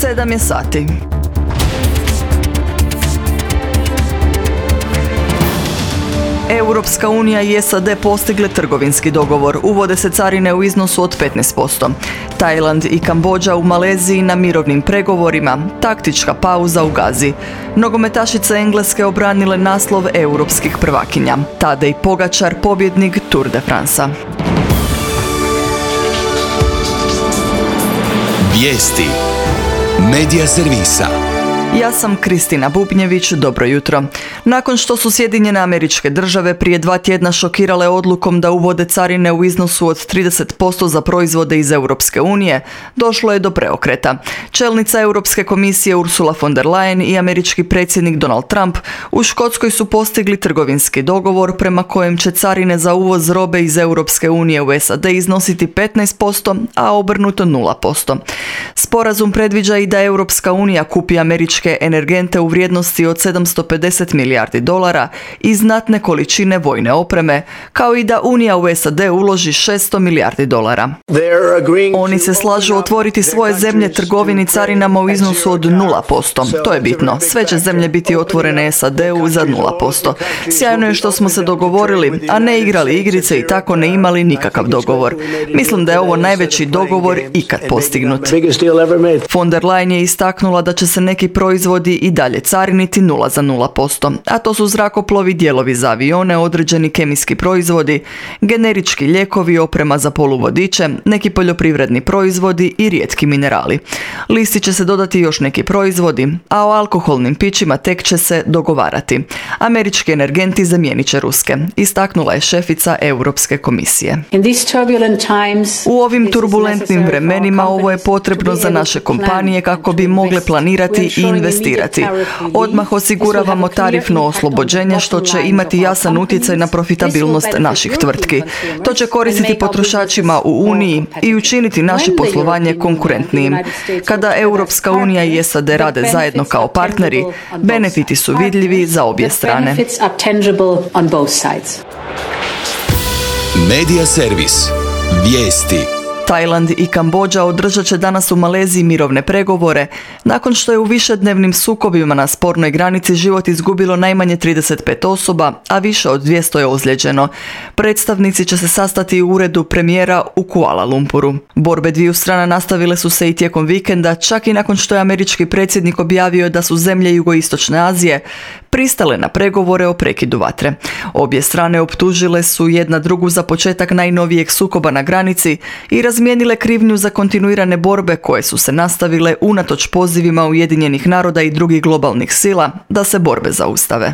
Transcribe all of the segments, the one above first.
7 je sati. Europska unija i SAD postigle trgovinski dogovor. Uvode se carine u iznosu od 15%. Tajland i Kambodža u Maleziji na mirovnim pregovorima. Taktička pauza u Gazi. Nogometašice Engleske obranile naslov europskih prvakinja. Tadej Pogačar pobjednik Tour de Fransa. Vijesti Medija servisa. Ja sam Kristina Bubnjević, dobro jutro. Nakon što su Sjedinjene Američke Države prije 2 tjedna šokirale odlukom da uvode carine u iznosu od 30% za proizvode iz Europske unije, došlo je do preokreta. Čelnica Europske komisije Ursula von der Leyen i američki predsjednik Donald Trump u Škotskoj su postigli trgovinski dogovor prema kojem će carine za uvoz robe iz Europske unije u SAD iznositi 15%, a obrnuto 0%. Sporazum predviđa i da Europska unija kupi američke energente u vrijednosti od $750 milijardi i znatne količine vojne opreme, kao i da Unija u SAD uloži $600 milijardi. Oni se slažu otvoriti svoje zemlje trgovini carinama u iznosu od 0%. To je bitno. Sve će zemlje biti otvorene SAD-u za 0%. Sjajno je što smo se dogovorili, a ne igrali igrice i tako ne imali nikakav dogovor. Mislim da je ovo najveći dogovor ikad postignut. Von der Leyen je istaknula da će se neki proizvodi i dalje cariniti 0 za 0%, a to su zrakoplovi, dijelovi za avione, određeni kemijski proizvodi, generički lijekovi, oprema za poluvodiče, neki poljoprivredni proizvodi i rijetki minerali. Listi će se dodati još neki proizvodi, a o alkoholnim pićima tek će se dogovarati. Američki energenti zamijenit će ruske, istaknula je šefica Europske komisije. U ovim turbulentnim vremenima ovo je potrebno za naše kompanije kako bi mogle planirati i investirati. Odmah osiguravamo tarifno oslobođenje što će imati jasan utjecaj na profitabilnost naših tvrtki. To će koristiti potrošačima u Uniji i učiniti naše poslovanje konkurentnijim. Kada Europska unija i SAD rade zajedno kao partneri, benefiti su vidljivi za obje strane. Medija servis. Vijesti. Tajland i Kambodža održat će danas u Maleziji mirovne pregovore, nakon što je u višednevnim sukobima na spornoj granici život izgubilo najmanje 35 osoba, a više od 200 je ozlijeđeno. Predstavnici će se sastati u uredu premijera u Kuala Lumpuru. Borbe dviju strana nastavile su se i tijekom vikenda, čak i nakon što je američki predsjednik objavio da su zemlje jugoistočne Azije pristale na pregovore o prekidu vatre. Obje strane optužile su jedna drugu za početak najnovijeg sukoba na granici i razmijenile krivnju za kontinuirane borbe koje su se nastavile unatoč pozivima Ujedinjenih naroda i drugih globalnih sila da se borbe zaustave.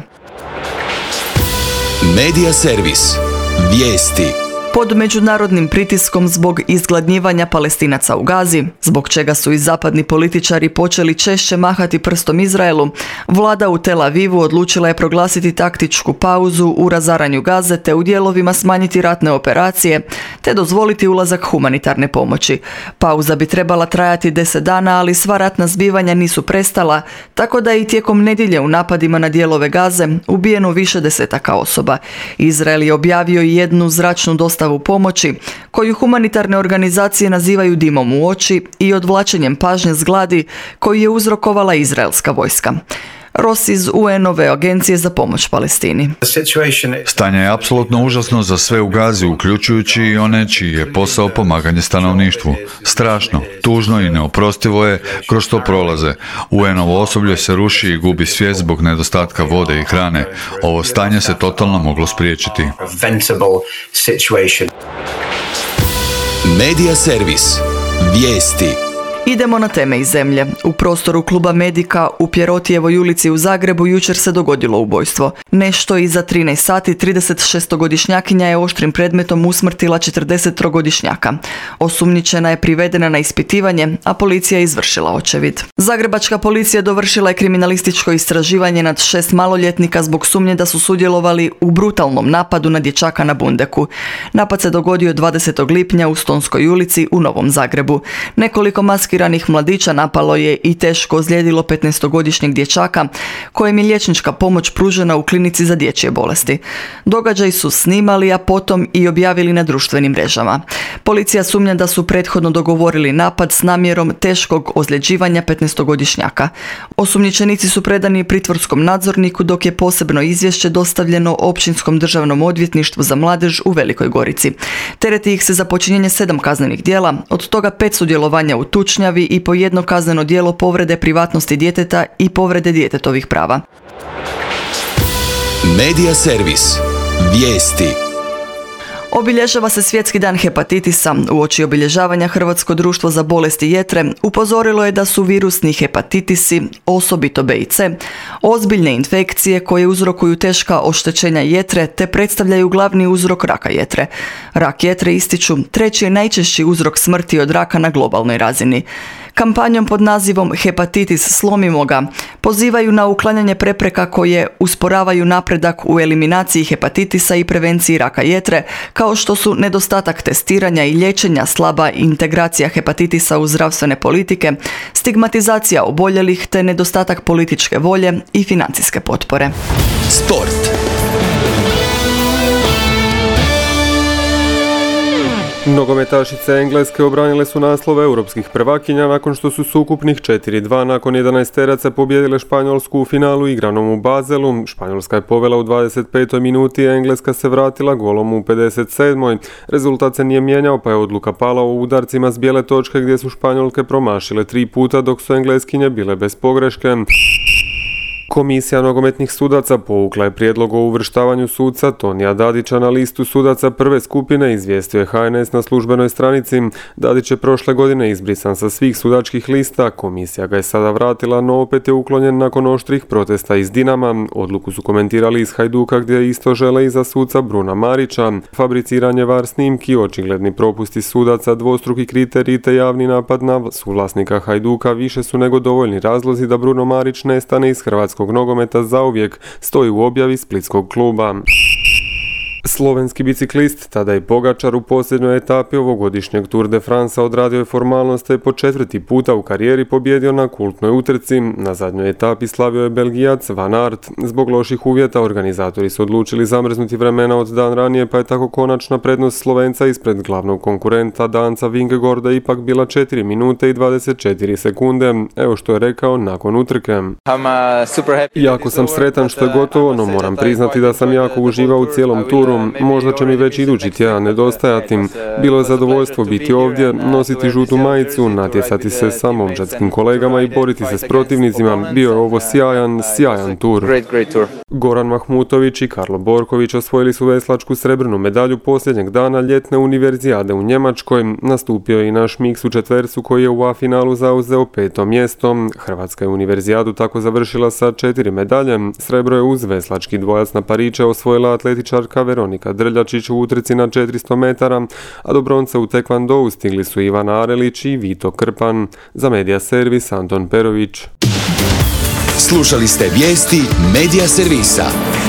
Medija servis. Vijesti. Pod međunarodnim pritiskom zbog izgladnjivanja Palestinaca u Gazi, zbog čega su i zapadni političari počeli češće mahati prstom Izraelu, vlada u Tel Avivu odlučila je proglasiti taktičku pauzu u razaranju Gaze te u dijelovima smanjiti ratne operacije te dozvoliti ulazak humanitarne pomoći. Pauza bi trebala trajati 10 dana, ali sva ratna zbivanja nisu prestala, tako da je i tijekom nedjelje u napadima na dijelove Gaze ubijeno više desetaka osoba. Izrael je objavio i jednu zračnu dostavu pomoći, koju humanitarne organizacije nazivaju dimom u oči i odvlačenjem pažnje s gladi koju je uzrokovala izraelska vojska. Ross iz UN-ove agencije za pomoć Palestini. Stanje je apsolutno užasno za sve u Gazi, uključujući i one čiji je posao pomaganje stanovništvu. Strašno, tužno i neoprostivo je kroz što prolaze. UN-ovo osoblje se ruši i gubi svijest zbog nedostatka vode i hrane. Ovo stanje se totalno moglo spriječiti. Medija servis. Vijesti. Idemo na teme iz zemlje. U prostoru kluba Medika u Pjerotijevoj ulici u Zagrebu jučer se dogodilo ubojstvo. Nešto iza 13 sati 36-godišnjakinja je oštrim predmetom usmrtila 43-godišnjaka. Osumnjičena je privedena na ispitivanje, a policija je izvršila očevid. Zagrebačka policija dovršila je kriminalističko istraživanje nad 6 maloljetnika zbog sumnje da su sudjelovali u brutalnom napadu na dječaka na Bundeku. Napad se dogodio 20. lipnja u Stonskoj ulici u Novom Zagrebu. Nekoliko maskiranih nemaskiranih mladića napalo je i teško ozlijedilo 15-godišnjeg dječaka kojem je liječnička pomoć pružena u klinici za dječje bolesti. Događaj su snimali, a potom i objavili na društvenim mrežama. Policija sumnja da su prethodno dogovorili napad s namjerom teškog ozljeđivanja 15-godišnjaka. Osumnjičenici su predani pritvorskom nadzorniku, dok je posebno izvješće dostavljeno Općinskom državnom odvjetništvu za mladež u Velikoj Gorici. Tereti ih se za počinjenje 7 kaznenih djela, od toga 5 sudjelovanja u tučnjavi i po jedno kazneno djelo povrede privatnosti djeteta i povrede djetetovih prava. Medija servis. Vijesti. Obilježava se Svjetski dan hepatitisa. Uoči obilježavanja Hrvatsko društvo za bolesti jetre upozorilo je da su virusni hepatitisi, osobito B i C, ozbiljne infekcije koje uzrokuju teška oštećenja jetre te predstavljaju glavni uzrok raka jetre. Rak jetre, ističu, treći je najčešći uzrok smrti od raka na globalnoj razini. Kampanjom pod nazivom Hepatitis slomimo ga pozivaju na uklanjanje prepreka koje usporavaju napredak u eliminaciji hepatitisa i prevenciji raka jetre, kao što su nedostatak testiranja i liječenja, slaba integracija hepatitisa u zdravstvene politike, stigmatizacija oboljelih te nedostatak političke volje i financijske potpore. Sport. Nogometašice Engleske obranile su naslov europskih prvakinja nakon što su s ukupnih 4-2 nakon 11-teraca pobijedile Španjolsku u finalu igranom u Bazelu. Španjolska je povela u 25. minuti, a Engleska se vratila golom u 57. Rezultat se nije mijenjao, pa je odluka pala o udarcima s bijele točke gdje su Španjolke promašile 3 puta, dok su Engleskinje bile bez pogreške. Komisija nogometnih sudaca povukla je prijedlog o uvrštavanju suca Tonija Dadića na listu sudaca prve skupine, izvijestio je HNS na službenoj stranici. Dadić je prošle godine izbrisan sa svih sudačkih lista, komisija ga je sada vratila, no opet je uklonjen nakon oštrih protesta iz Dinama. Odluku su komentirali iz Hajduka, gdje isto žele i za suca Bruna Marića. Fabriciranje VAR snimki, očigledni propusti sudaca, dvostruki kriteriji te javni napad na suvlasnika Hajduka više su nego dovoljni razlozi da Bruno Marić nestane iz hrvatskog nogometa zauvijek, stoji u objavi splitskog kluba. Slovenski biciklist Tadej Pogačar u posljednjoj etapi ovogodišnjeg Tour de France odradio je formalnost te po 4. puta u karijeri pobjedio na kultnoj utrci. Na zadnjoj etapi slavio je Belgijac Van Aert. Zbog loših uvjeta organizatori su odlučili zamrznuti vremena od dan ranije, pa je tako konačna prednost Slovenca ispred glavnog konkurenta Danca Vingegorda ipak bila 4 minute i 24 sekunde. Evo što je rekao nakon utrke. Jako sam sretan što je gotovo, no moram priznati da sam jako uživao u cijelom turu. Možda će mi već idući tjedan nedostajati. Bilo je zadovoljstvo biti ovdje, nositi žutu majicu, natjecati se sa momčadskim kolegama i boriti se s protivnicima. Bio je ovo sjajan tur. Goran Mahmutović i Karlo Borković osvojili su veslačku srebrnu medalju posljednjeg dana ljetne univerzijade u Njemačkoj. Nastupio je i naš miks u četvercu koji je u A finalu zauzeo 5. mjesto. Hrvatska je univerzijadu tako završila sa 4 medalje. Srebro je uz veslački dvojac na pariće osvojila atletičarka Veronika Drljačić u utrci na 400 metara, a do bronca u tekvandou stigli su Ivana Arelić i Vito Krpan. Za Medija servis Anton Perović. Slušali ste vijesti Medija servisa.